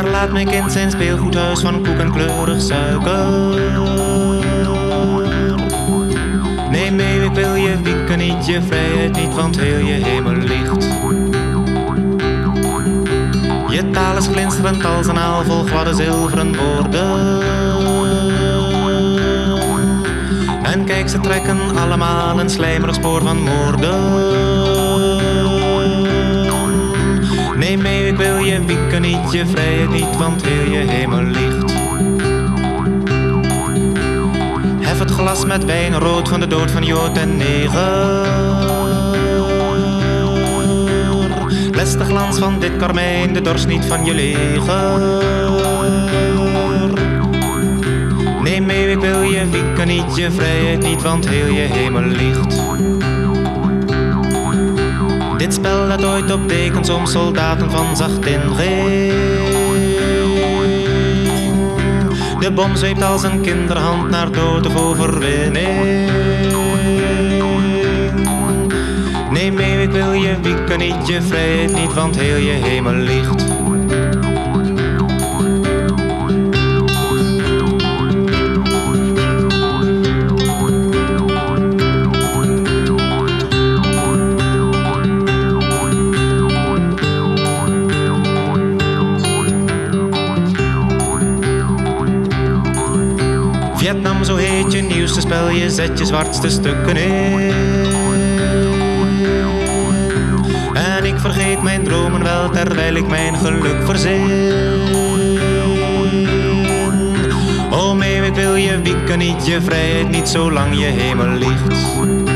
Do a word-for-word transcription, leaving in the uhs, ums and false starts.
Maar laat mijn kind zijn speelgoedhuis van koek en kleurig suiker. Nee, mee, ik wil je wieken niet, je vrijheid niet, want heel je hemel ligt. Je taal is glinsterend als een aal vol gladde zilveren woorden. En kijk, ze trekken allemaal een slijmerig spoor van moorden. Nee, mee, ik wil je wieken niet, je vrijheid niet, want heel je hemel ligt. Hef het glas met wijn rood van de dood van Jood en neger. Les de glans van dit karmijn, de dorst niet van je leger. Nee, mee, ik wil je wieken niet, je vrijheid niet, want heel je hemel ligt. Dit spel dat ooit op dekens om soldaten van zacht inging. De bom zweept als een kinderhand naar dood of overwinning. Nee, mee, ik wil je wieken niet, je vrijheid niet, want heel je hemel ligt. Vietnam, zo heet je nieuwste spel, je zet je zwartste stukken in. En ik vergeet mijn dromen wel, terwijl ik mijn geluk verzin. O, mee, ik wil je wieken niet, je vrijheid niet, zolang je hemel ligt.